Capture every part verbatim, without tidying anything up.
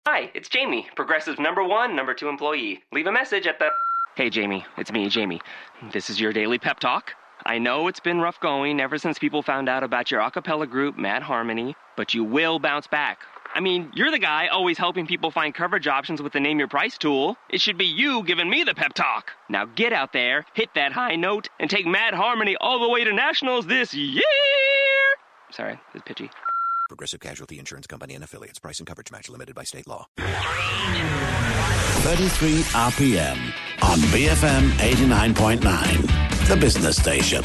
Hi, it's Jamie, Progressive number one, number two employee. Leave a message at the... Hey, Jamie, it's me, Jamie. This is your daily pep talk. I know it's been rough going ever since people found out about your a cappella group, Mad Harmony, but you will bounce back. I mean, you're the guy always helping people find coverage options with the Name Your Price tool. It should be you giving me the pep talk. Now get out there, hit that high note, and take Mad Harmony all the way to nationals this year! Sorry, it's pitchy. Progressive Casualty Insurance Company and Affiliates. Price and coverage match limited by state law. thirty-three R P M on B F M eighty-nine point nine, the business station.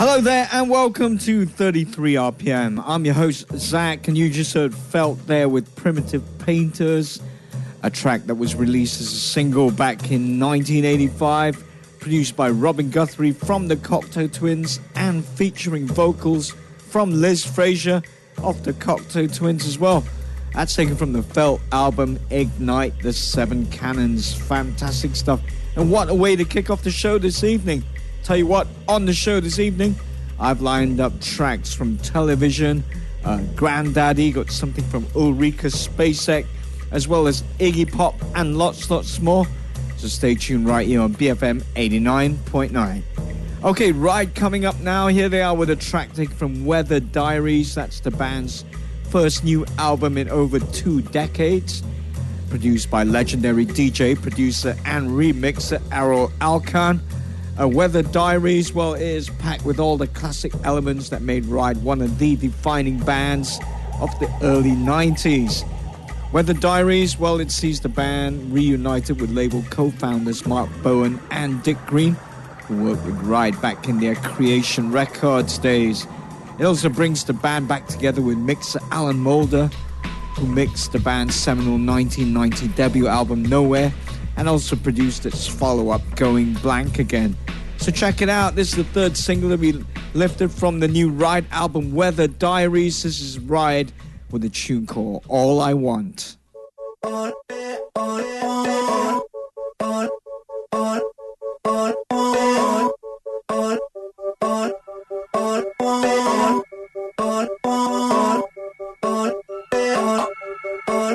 Hello there and welcome to thirty-three R P M. I'm your host, Zach, and you just heard Felt there with Primitive Painters, a track that was released as a single back in nineteen eighty-five, produced by Robin Guthrie from the Cocteau Twins and featuring vocals from Liz Fraser of the Cocteau Twins as well. That's taken from the Felt album Ignite the Seven Cannons. Fantastic stuff. And what a way to kick off the show this evening. Tell you what, on the show this evening, I've lined up tracks from Television, uh, Grandaddy, got something from Ulrika Spacek, as well as Iggy Pop and lots, lots more. So stay tuned right here on B F M eighty-nine point nine. Okay, right, coming up now, here they are with a track taken from Weather Diaries. That's the band's first new album in over two decades. Produced by legendary D J, producer, and remixer Arrow Alkan. Uh, Weather Diaries, well, it is packed with all the classic elements that made Ride one of the defining bands of the early nineties. Weather Diaries, well, it sees the band reunited with label co-founders Mark Bowen and Dick Green, who worked with Ride back in their Creation Records days. It also brings the band back together with mixer Alan Moulder, who mixed the band's seminal nineteen ninety debut album Nowhere, and also produced its follow-up Going Blank Again. So check it out. This is the third single to be lifted from the new Ride album Weather Diaries. This is Ride with a tune called All I Want. All, all, all, all, all, all, all, all, all, all, all, all, all, all, all.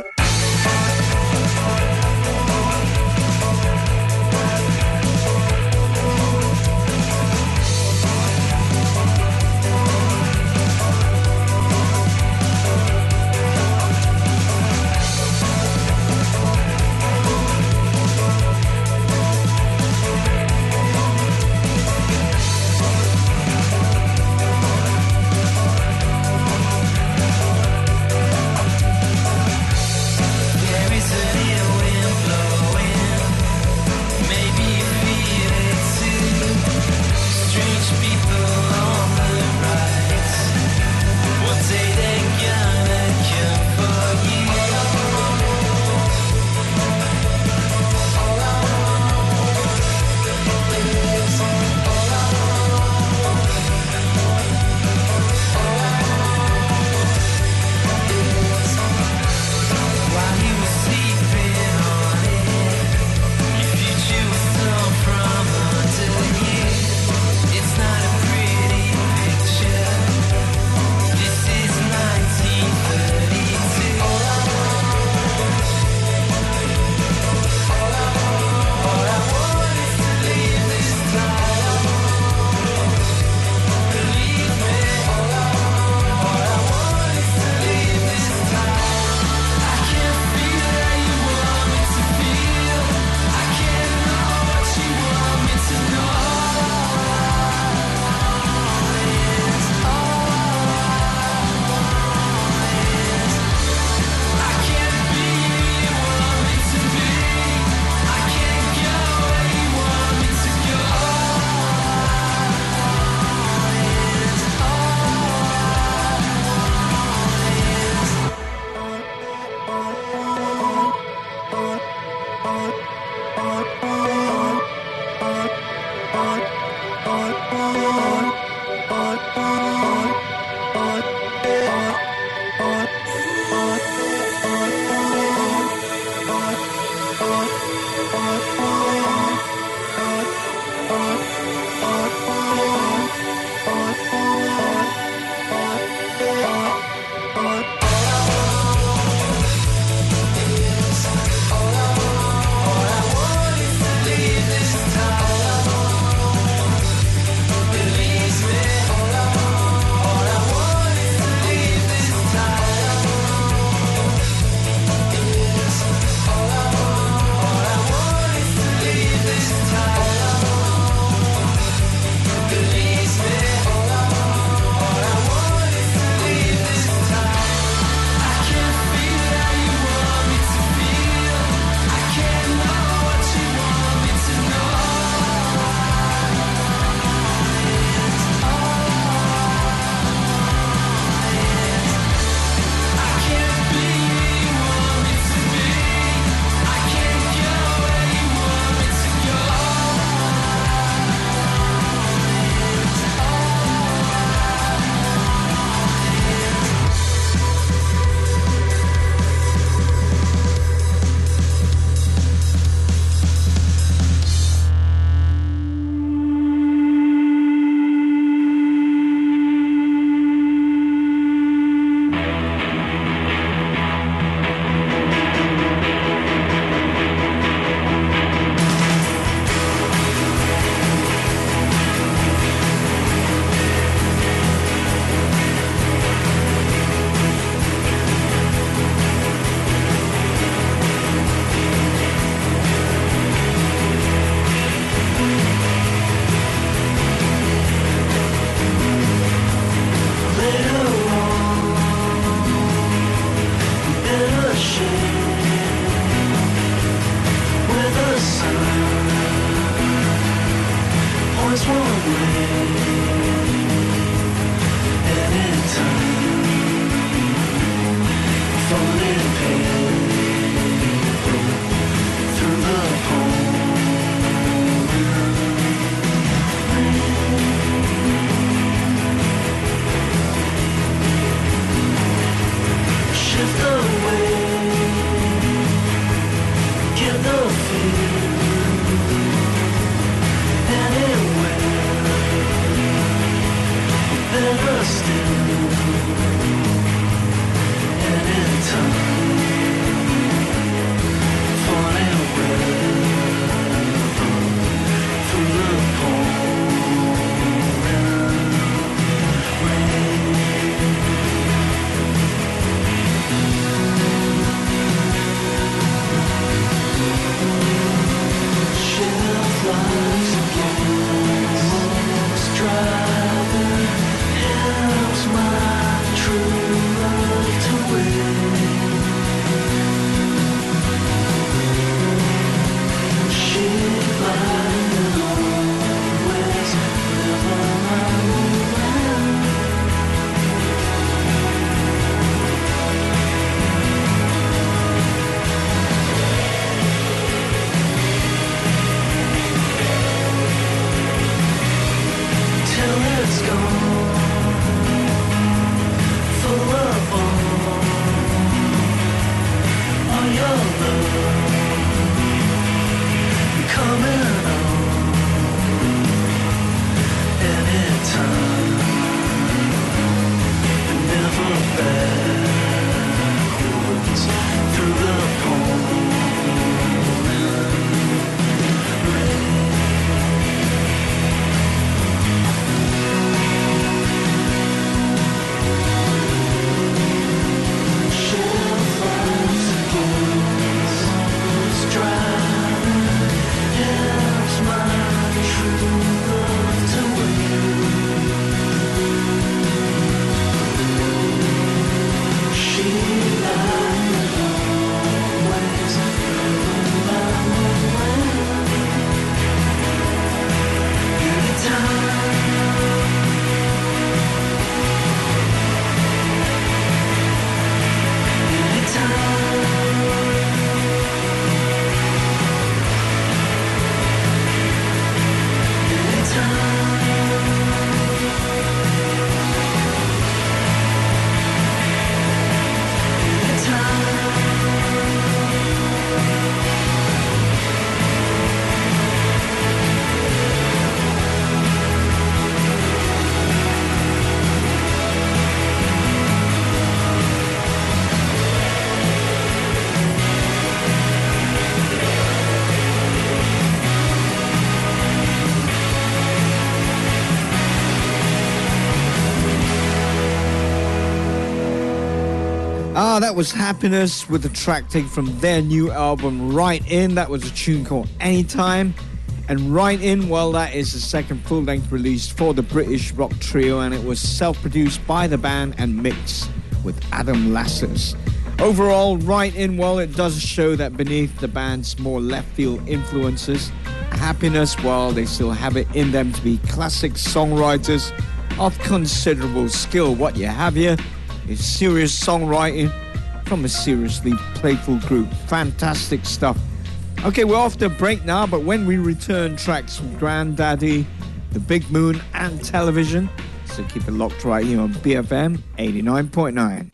Ah, that was Happiness with the track taken from their new album, Right In. That was a tune called Anytime. And Right In, well, that is the second full-length release for the British rock trio, and it was self-produced by the band and mixed with Adam Lasses. Overall, Right In, well, it does show that beneath the band's more left-field influences, Happiness, well, they still have it in them to be classic songwriters of considerable skill. What you have here is serious songwriting from a seriously playful group. Fantastic stuff. Okay, we're off the break now, but when we return, tracks from Grandaddy, The Big Moon, and Television. So keep it locked right here on B F M eighty-nine point nine.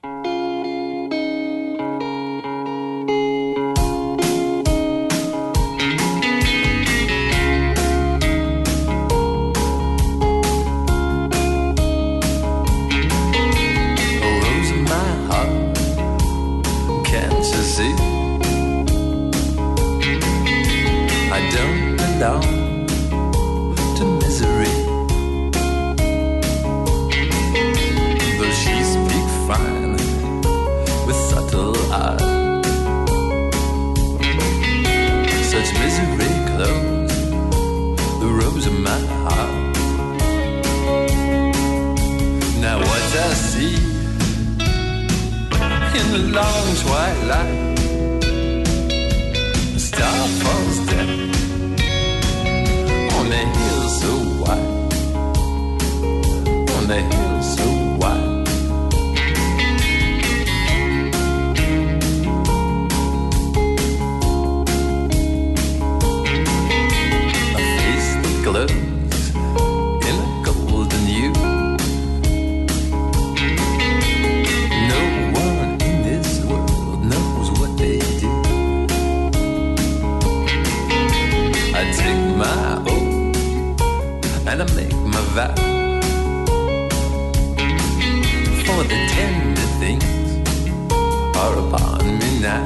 of the tender things are upon me now.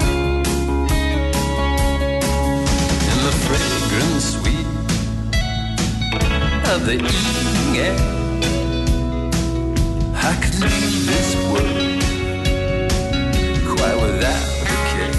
And the fragrance sweet of the evening air, I could leave this world quite without a care.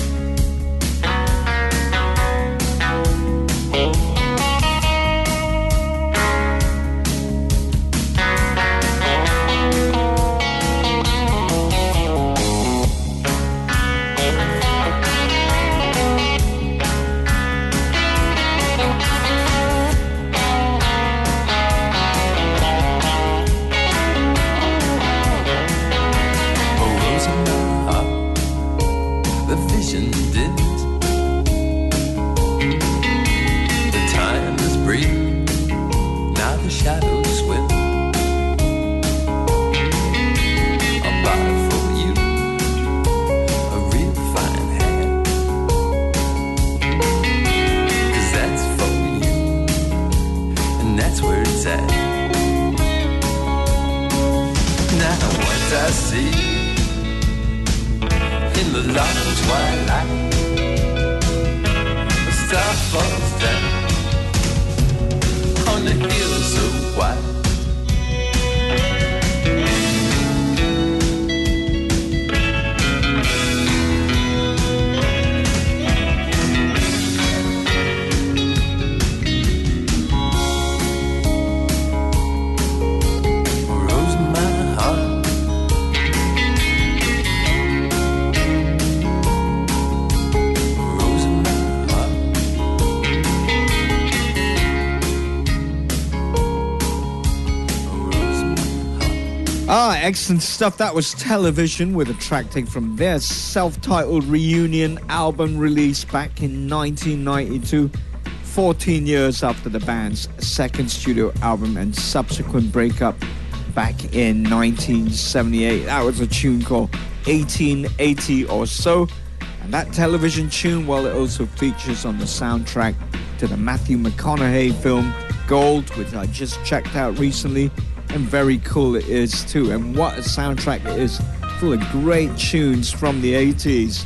Excellent stuff. That was Television with a track taken from their self-titled reunion album released back in nineteen ninety-two, fourteen years after the band's second studio album and subsequent breakup back in nineteen seventy-eight. That was a tune called eighteen eighty or so. And that Television tune, well, it also features on the soundtrack to the Matthew McConaughey film Gold, which I just checked out recently. And very cool it is too. And what a soundtrack it is, full of great tunes from the eighties.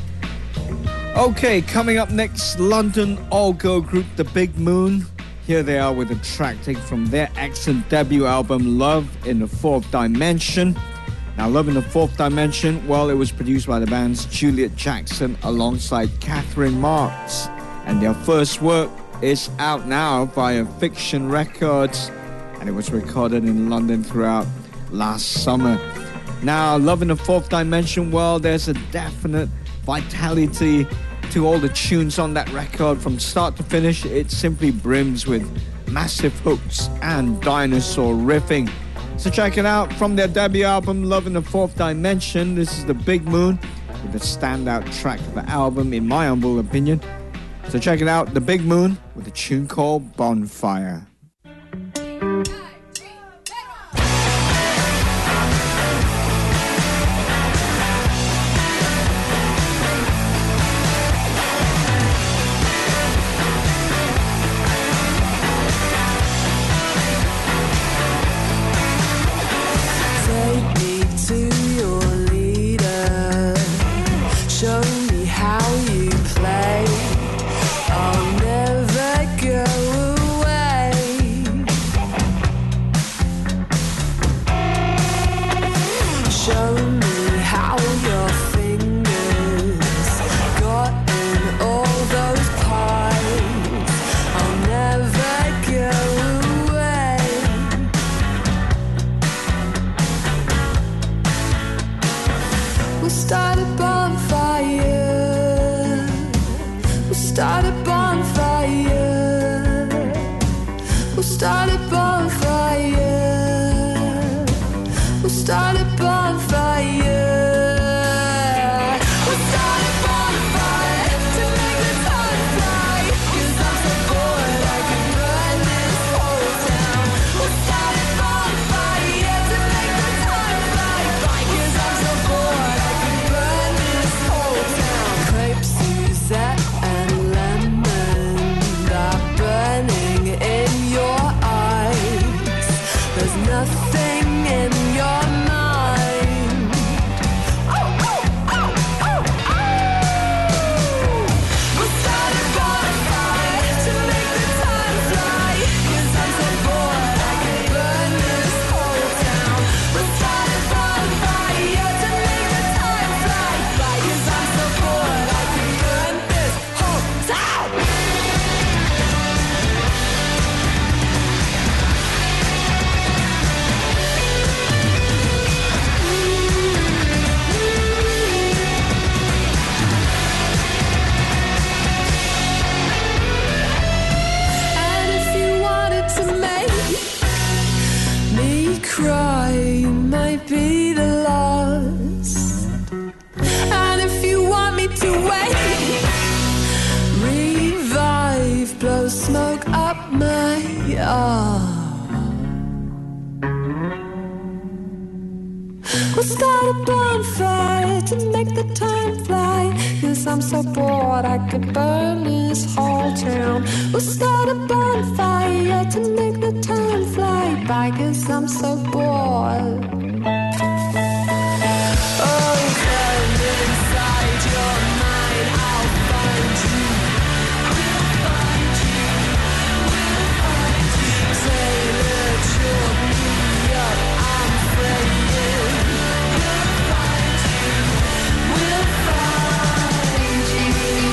Okay, coming up next, London all-girl group The Big Moon. Here they are with a track taken from their excellent debut album Love in the Fourth Dimension. Now, Love in the Fourth Dimension, well, it was produced by the band's Juliet Jackson alongside Catherine Marks. And their first work is out now via Fiction Records. And it was recorded in London throughout last summer. Now, Love in the Fourth Dimension, well, there's a definite vitality to all the tunes on that record. From start to finish, it simply brims with massive hooks and dinosaur riffing. So check it out from their debut album, Love in the Fourth Dimension. This is The Big Moon with the standout track of the album, in my humble opinion. So check it out, The Big Moon with a tune called Bonfire. Burn We'll start a bonfire to make the time fly. Cause I'm so bored I could burn this whole town. We'll start a bonfire to make the time fly by. Cause I'm so bored. Oh, come inside your mind, I'll find you. We'll find you. We'll find you. Taylor, chop me up, I'm praying. We'll find you. We'll find you.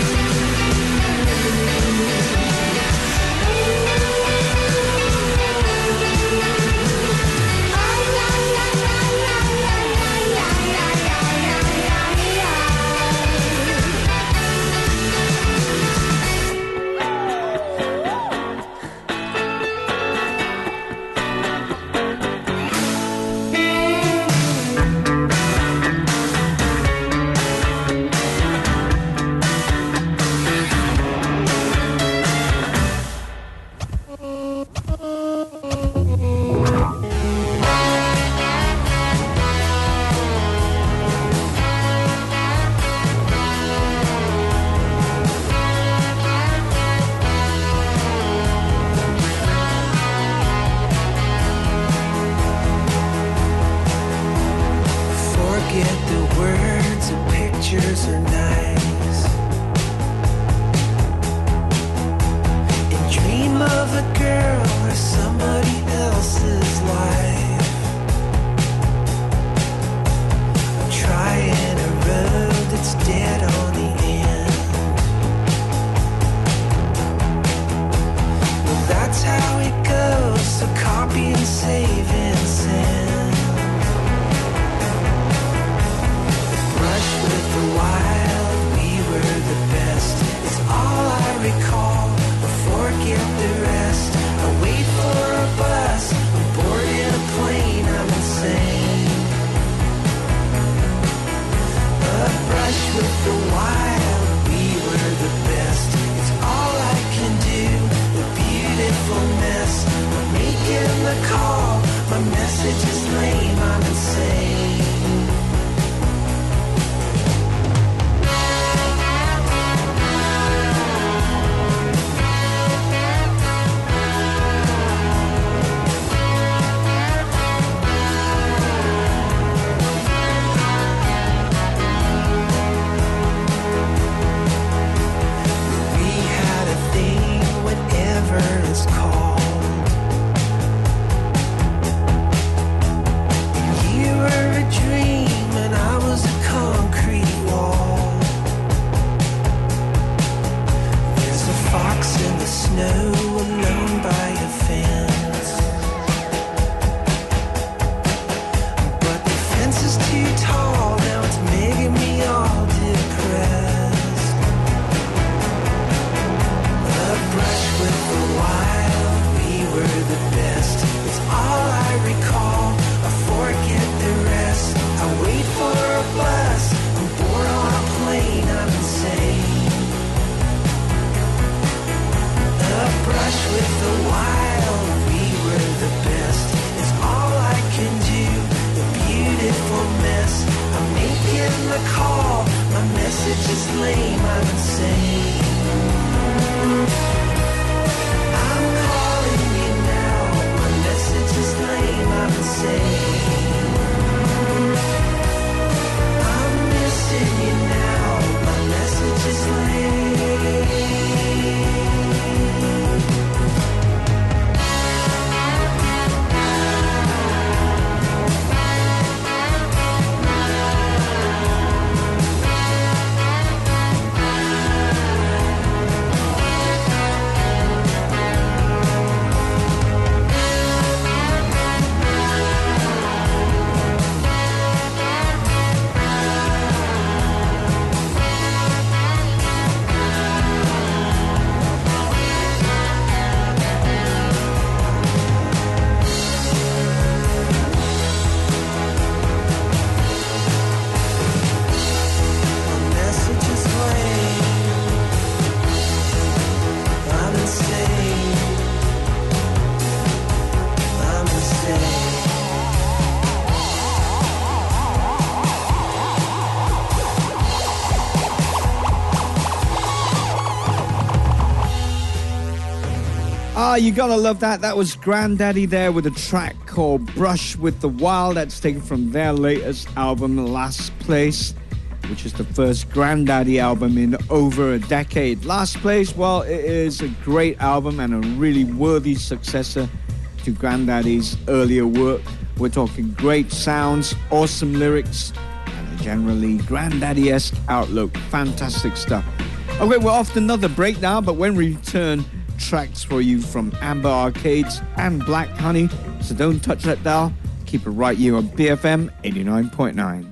Forget the words and pictures are nice, and dream of a girl or somebody else's life. I'm trying a road that's dead on the end. Well, that's how it goes, so copy and save and send. Brush with the wild, we were the best. It's all I recall, but forget the rest. I wait for a bus, I'm bored in a plane, I'm insane. A brush with the wild, we were the best. It's all I can do, the beautiful mess. I'm making the call, my message is lame, I'm insane. We had a thing, whatever it's called. You were a dream and I was a concrete wall. There's a fox in the snow alone by a fence, but the fence is too tall, now it's making me all depressed. A brush with the wild, we were the best. It's all I recall, I forget the rest. I wait for a bus, I'm bored on a plane, I'm insane. A brush with the wild, we were the best. It's all I can do, the beautiful mess. I'm making the call, my message is lame, I'm insane. I'm calling you now, my message is lame, I'm insane. I'm missing you now, my message is lame. Ah, you gotta love that. That was Grandaddy there with a track called Brush with the Wild. That's taken from their latest album, Last Place, which is the first Grandaddy album in over a decade. Last Place, well, it is a great album and a really worthy successor to Grandaddy's earlier work. We're talking great sounds, awesome lyrics, and a generally Grandaddy-esque outlook. Fantastic stuff. Okay, we're off to another break now, but when we return, tracks for you from Amber Arcades and Black Honey. So don't touch that dial. Keep it right here on B F M eighty-nine point nine.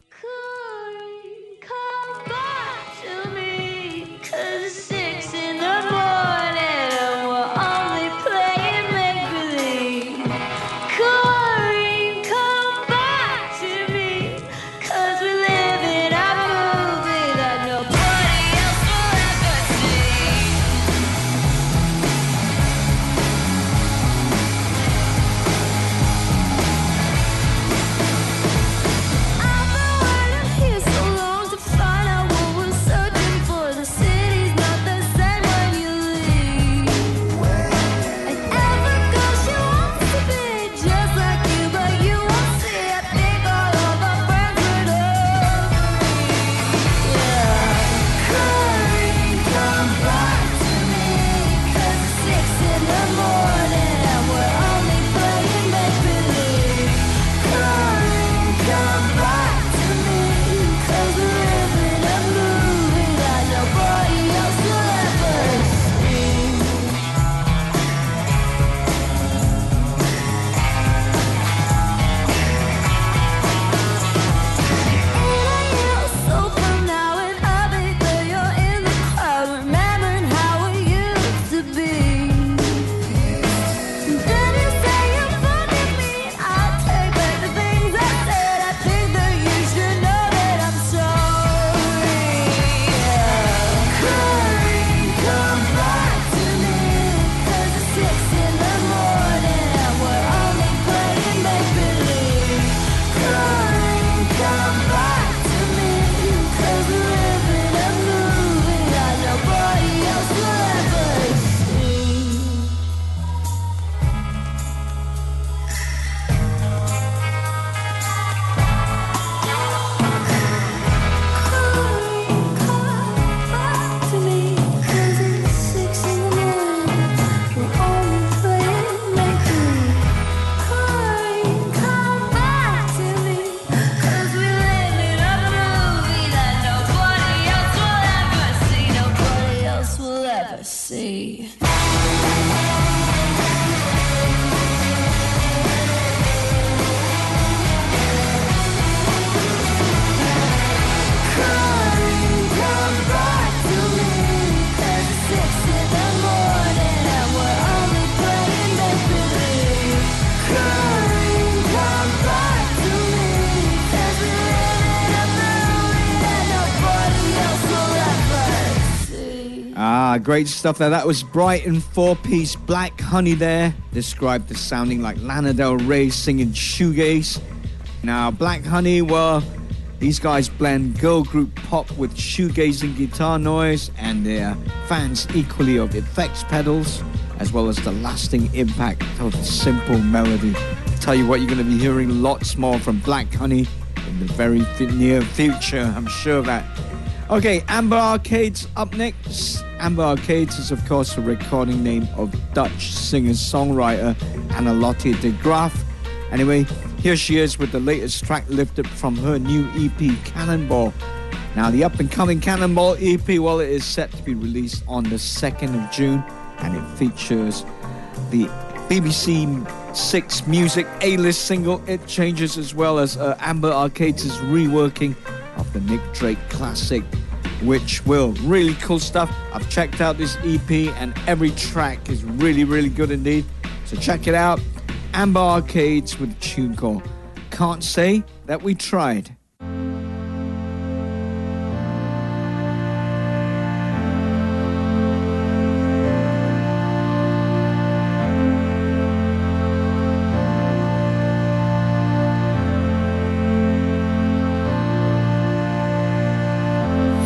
Great stuff there. That was Brighton four-piece Black Honey there, described as sounding like Lana Del Rey singing shoegaze. Now, Black Honey, well, these guys blend girl group pop with shoegazing guitar noise, and they're fans equally of effects pedals, as well as the lasting impact of the simple melody. Tell you what, you're going to be hearing lots more from Black Honey in the very near future, I'm sure of that. Okay, Amber Arcades up next. Amber Arcades is, of course, a recording name of Dutch singer-songwriter Annelotte de Graaf. Anyway, here she is with the latest track lifted from her new E P, Cannonball. Now, the up-and-coming Cannonball E P, well, it is set to be released on the second of June, and it features the B B C Six Music A-list single, It Changes, as well as uh, Amber Arcades' reworking of the Nick Drake classic, which will really cool stuff. I've checked out this E P and every track is really, really good indeed. So check it out. Amber Arcades with a tune called Can't Say That We Tried.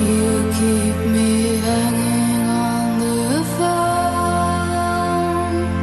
Keep me hanging on the phone.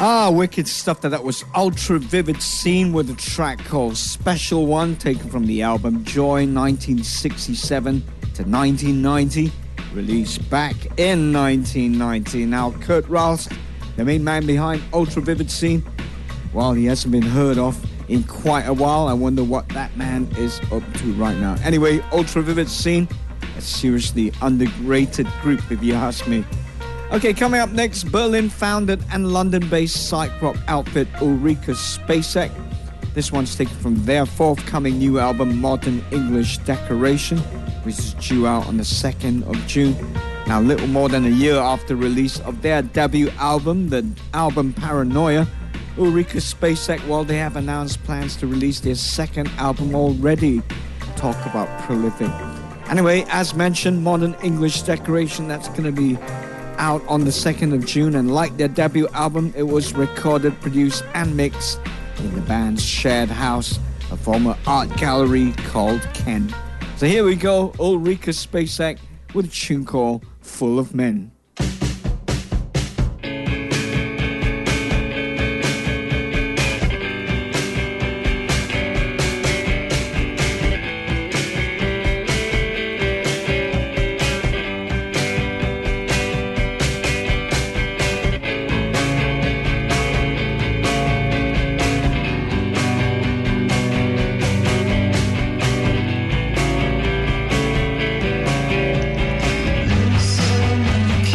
Ah, wicked stuff. That that was Ultra Vivid Scene with a track called Special One, taken from the album Joy nineteen sixty-seven to nineteen ninety, released back in nineteen ninety. Now, Kurt Rast, the main man behind Ultra Vivid Scene, well, he hasn't been heard of in quite a while. I wonder what that man is up to right now. Anyway, Ultra Vivid Scene, a seriously underrated group if you ask me. Okay, coming up next, Berlin-founded and London-based psych rock outfit Ulrika Spacek. This one's taken from their forthcoming new album, Modern English Decoration, which is due out on the second of June. Now, little more than a year after release of their debut album, the album Paranoia, Ulrika Spacek, well, they have announced plans to release their second album already. Talk about prolific. Anyway, as mentioned, Modern English Decoration, that's going to be out on the second of June, and like their debut album, it was recorded, produced and mixed in the band's shared house, a former art gallery called Ken. So here we go, Ulrika Spacek with a tune called Full of Men. Listen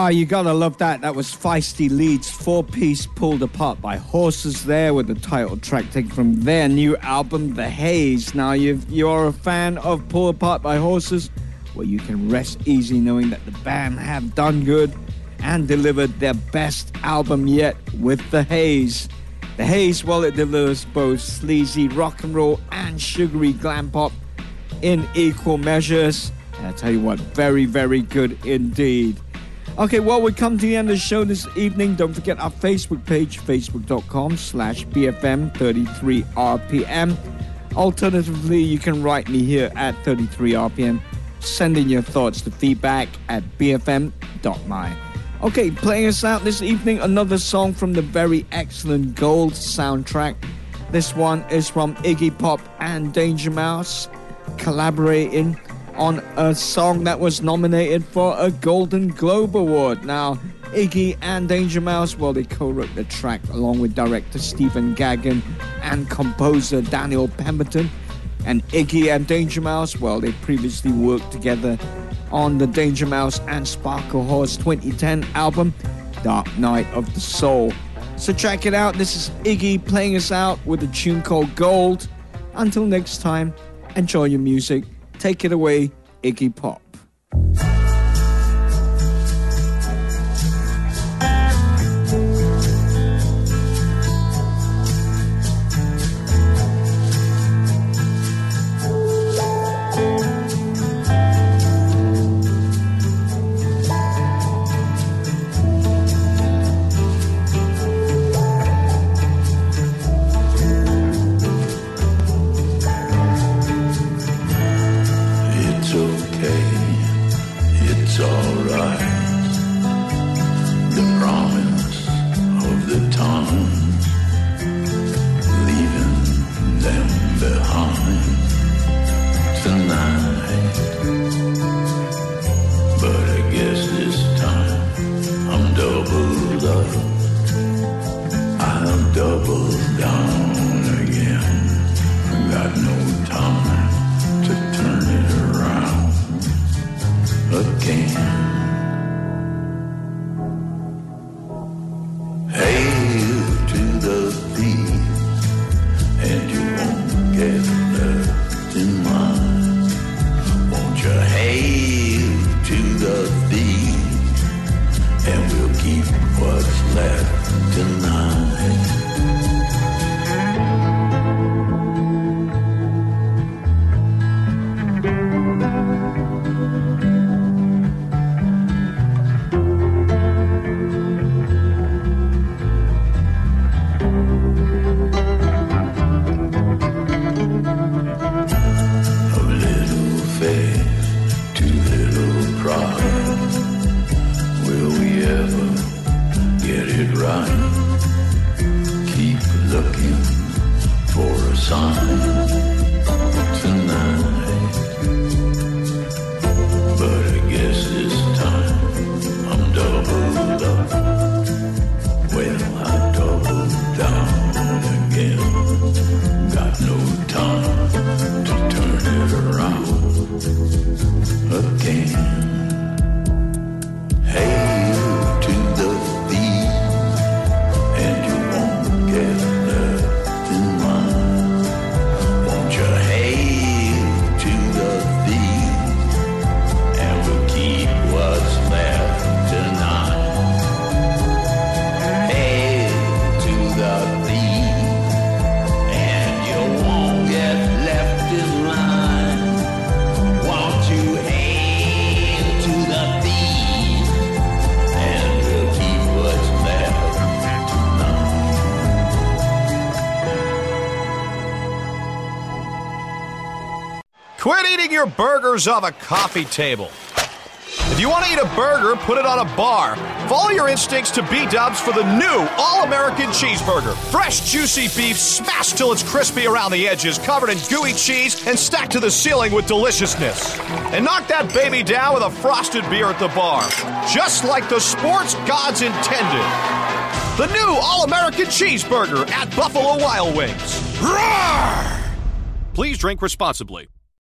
Ah, you gotta love that. That was Feisty Leeds, four-piece pulled apart by Horses there with the title track taken from their new album, The Haze. Now, you've, you're a fan of Pulled Apart by Horses? Well, you can rest easy knowing that the band have done good and delivered their best album yet with The Haze. The Haze, well, it delivers both sleazy rock and roll and sugary glam pop in equal measures. And I tell you what, very, very good indeed. Okay, well, we come to the end of the show this evening. Don't forget our Facebook page, facebook.com slash BFM33RPM. Alternatively, you can write me here at thirty-three R P M. Send in your thoughts to feedback at b f m dot m y. Okay, playing us out this evening, another song from the very excellent Gold soundtrack. This one is from Iggy Pop and Danger Mouse, collaborating on a song that was nominated for a Golden Globe Award. Now, Iggy and Danger Mouse, well, they co-wrote the track along with director Stephen Gaghan and composer Daniel Pemberton. And Iggy and Danger Mouse, well, they previously worked together on the Danger Mouse and Sparkle Horse twenty ten album, Dark Night of the Soul. So check it out. This is Iggy playing us out with a tune called Gold. Until next time, enjoy your music. Take it away, Iggy Pop. Your burgers off a coffee table. If you want to eat a burger, put it on a bar. Follow your instincts to B-dubs for the new All-American Cheeseburger. Fresh, juicy beef smashed till it's crispy around the edges, covered in gooey cheese, and stacked to the ceiling with deliciousness. And knock that baby down with a frosted beer at the bar. Just like the sports gods intended. The new All-American Cheeseburger at Buffalo Wild Wings. Roar! Please drink responsibly.